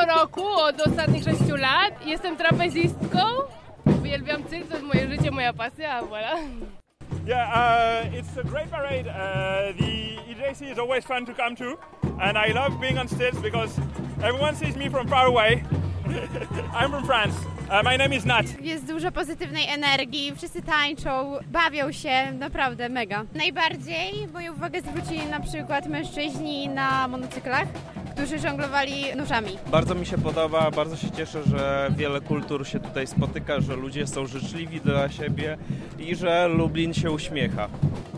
roku, od ostatnich 6 lat. Jestem trapezistką. Uwielbiam cyrk, to jest moje życie, moja pasja, voilà. Yeah, it's a great parade. The EJC is always fun to come to, and I love being on stage because everyone sees me from far away. I'm from France. My name is Nat. Jest dużo pozytywnej energii, wszyscy tańczą, bawią się, naprawdę mega. Najbardziej moją uwagę zwrócili na przykład mężczyźni na monocyklach, którzy żonglowali nóżami. Bardzo mi się podoba, bardzo się cieszę, że wiele kultur się tutaj spotyka, że ludzie są życzliwi dla siebie i że Lublin się uśmiecha.